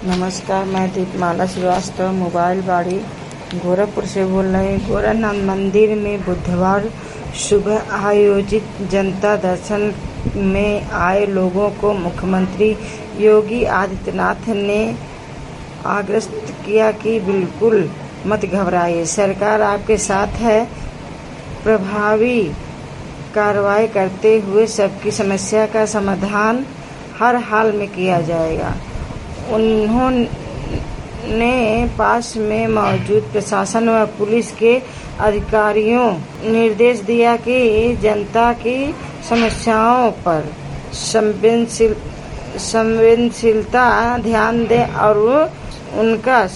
नमस्कार, मैं दीपमाला श्रीवास्तव मोबाइल बाड़ी गोरखपुर से बोल रही हूँ। गोरखनाथ मंदिर में बुधवार सुबह आयोजित जनता दर्शन में आए लोगों को मुख्यमंत्री योगी आदित्यनाथ ने आग्रह किया कि बिल्कुल मत घबराइए, सरकार आपके साथ है। प्रभावी कार्रवाई करते हुए सबकी समस्या का समाधान हर हाल में किया जाएगा। उन्होंने पास में मौजूद प्रशासन व पुलिस के अधिकारियों निर्देश दिया कि जनता की समस्याओं पर संवेदनशीलता ध्यान दें और उनका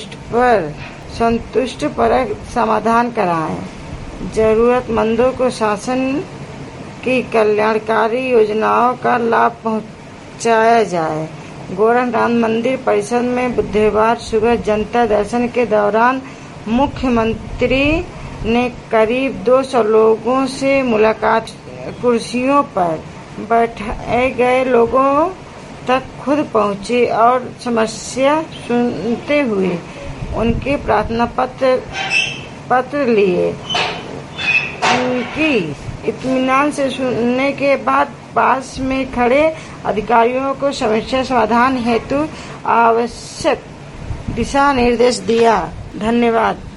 संतुष्टिपरक समाधान कराएं। जरूरतमंदों को शासन की कल्याणकारी योजनाओं का लाभ पहुंचाया जाए। गोरखनाथ मंदिर परिसर में बुधवार सुबह जनता दर्शन के दौरान मुख्यमंत्री ने करीब 200 लोगों से मुलाकात। कुर्सियों पर बैठाए गए लोगों तक खुद पहुंचे और समस्या सुनते हुए उनके प्रार्थना पत्र लिए। उनकी इत्मीनान से सुनने के बाद पास में खड़े अधिकारियों को समस्या समाधान हेतु आवश्यक दिशा निर्देश दिया। धन्यवाद।